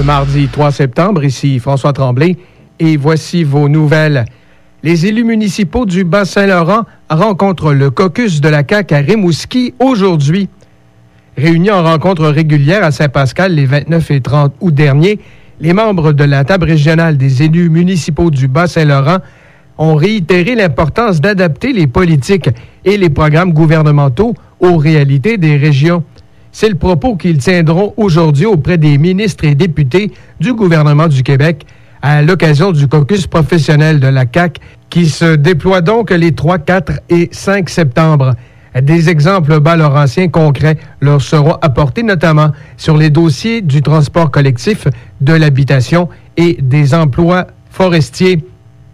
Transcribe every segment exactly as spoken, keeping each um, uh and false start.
ce mardi trois septembre. Ici François Tremblay et voici vos nouvelles. Les élus municipaux du Bas-Saint-Laurent rencontrent le caucus de la C A Q à Rimouski aujourd'hui. Réunis en rencontre régulière à Saint-Pascal les vingt-neuf et trente août dernier, les membres de la table régionale des élus municipaux du Bas-Saint-Laurent ont réitéré l'importance d'adapter les politiques et les programmes gouvernementaux aux réalités des régions. C'est le propos qu'ils tiendront aujourd'hui auprès des ministres et députés du gouvernement du Québec à l'occasion du caucus professionnel de la C A Q qui se déploie donc les trois, quatre et cinq septembre. Des exemples bas-laurentiens concrets leur seront apportés notamment sur les dossiers du transport collectif, de l'habitation et des emplois forestiers.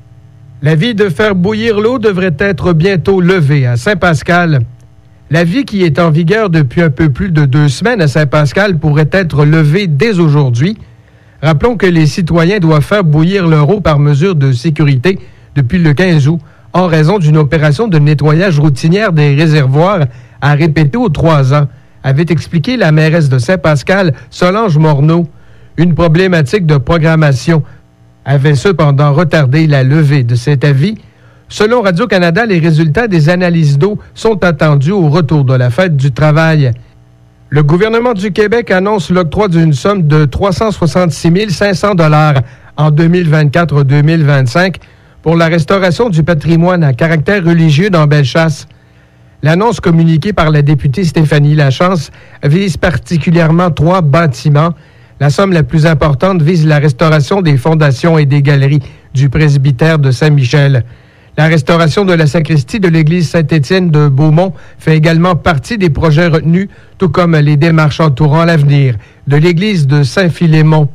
L'avis de faire bouillir l'eau devrait être bientôt levé à Saint-Pascal. L'avis qui est en vigueur depuis un peu plus de deux semaines à Saint-Pascal pourrait être levé dès aujourd'hui. Rappelons que les citoyens doivent faire bouillir leur eau par mesure de sécurité depuis le quinze août, en raison d'une opération de nettoyage routinière des réservoirs à répéter aux trois ans, avait expliqué la mairesse de Saint-Pascal, Solange Morneau. Une problématique de programmation avait cependant retardé la levée de cet avis. Selon Radio-Canada, les résultats des analyses d'eau sont attendus au retour de la fête du travail. Le gouvernement du Québec annonce l'octroi d'une somme de trois cent soixante-six mille cinq cents dollars en deux mille vingt-quatre deux mille vingt-cinq pour la restauration du patrimoine à caractère religieux dans Bellechasse. L'annonce communiquée par la députée Stéphanie Lachance vise particulièrement trois bâtiments. La somme la plus importante vise la restauration des fondations et des galeries du presbytère de Saint-Michel. La restauration de la sacristie de l'église Saint-Étienne de Beaumont fait également partie des projets retenus, tout comme les démarches entourant l'avenir de l'église de Saint-Philémon.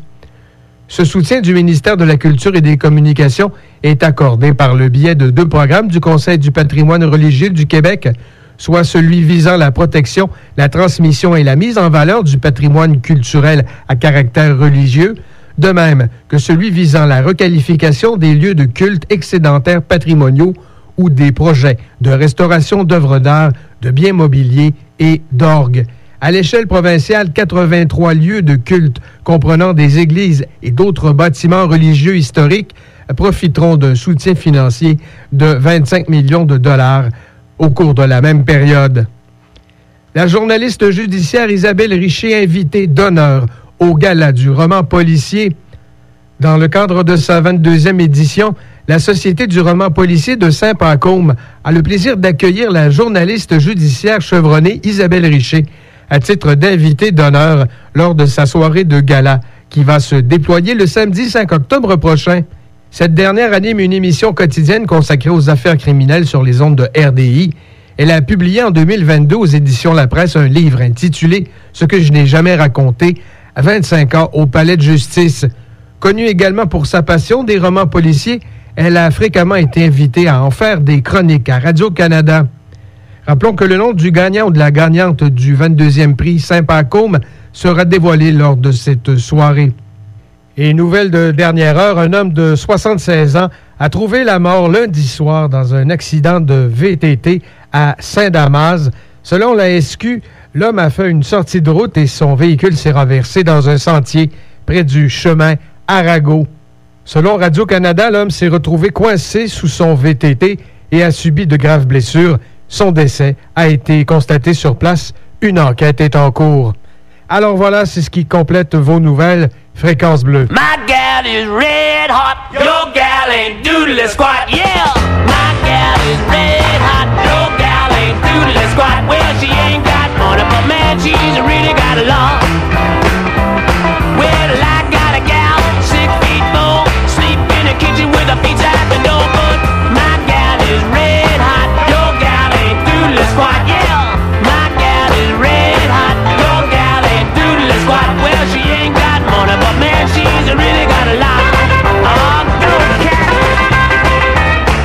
Ce soutien du ministère de la Culture et des Communications est accordé par le biais de deux programmes du Conseil du patrimoine religieux du Québec, soit celui visant la protection, la transmission et la mise en valeur du patrimoine culturel à caractère religieux, de même que celui visant la requalification des lieux de culte excédentaires patrimoniaux ou des projets de restauration d'œuvres d'art, de biens mobiliers et d'orgues. À l'échelle provinciale, quatre-vingt-trois lieux de culte comprenant des églises et d'autres bâtiments religieux historiques profiteront d'un soutien financier de vingt-cinq millions de dollars au cours de la même période. La journaliste judiciaire Isabelle Richer, invitée d'honneur au gala du roman policier. Dans le cadre de sa vingt-deuxième édition, la Société du roman policier de Saint-Pacôme a le plaisir d'accueillir la journaliste judiciaire chevronnée Isabelle Richer à titre d'invitée d'honneur lors de sa soirée de gala qui va se déployer le samedi cinq octobre prochain. Cette dernière anime une émission quotidienne consacrée aux affaires criminelles sur les ondes de R D I. Elle a publié en deux mille vingt-deux aux éditions La Presse un livre intitulé « Ce que je n'ai jamais raconté », à vingt-cinq ans au Palais de justice. Connue également pour sa passion des romans policiers, elle a fréquemment été invitée à en faire des chroniques à Radio-Canada. Rappelons que le nom du gagnant ou de la gagnante du vingt-deuxième prix Saint-Pacôme sera dévoilé lors de cette soirée. Et nouvelle de dernière heure, un homme de soixante-seize ans a trouvé la mort lundi soir dans un accident de V T T à Saint-Damas. Selon la S Q, l'homme a fait une sortie de route et son véhicule s'est renversé dans un sentier près du chemin Arago. Selon Radio-Canada, l'homme s'est retrouvé coincé sous son V T T et a subi de graves blessures. Son décès a été constaté sur place. Une enquête est en cours. Alors voilà, c'est ce qui complète vos nouvelles. Fréquence Bleue. My gal is red hot, your gal ain't doodly squat, yeah! My gal is red hot, your gal ain't doodly squat. Well, she ain't got money, but man, she's really got a lot. Well, I got a gal, six feet four, sleep in the kitchen with her feet out the door. But my gal is red hot, your gal ain't doodly squat, yeah! My gal is red hot, your gal ain't doodly squat. Well, she ain't got money, but man, she's really got a lot. Oh, go cat!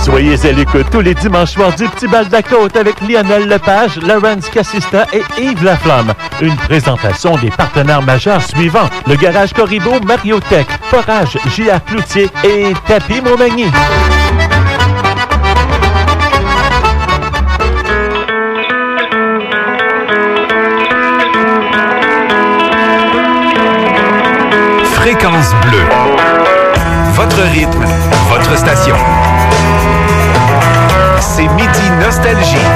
Soyez à l'écoute tous les dimanches soirs du Petit Bal de la Côte avec Lionel Lepage, Laurence Cassista et Yves Laflamme. Une présentation des partenaires majeurs suivants: le Garage Corribo, Mariotech, Forage, J R Cloutier et Tapis Montmagny. Fréquence bleue. Votre rythme, votre station. C'est Midi Nostalgie.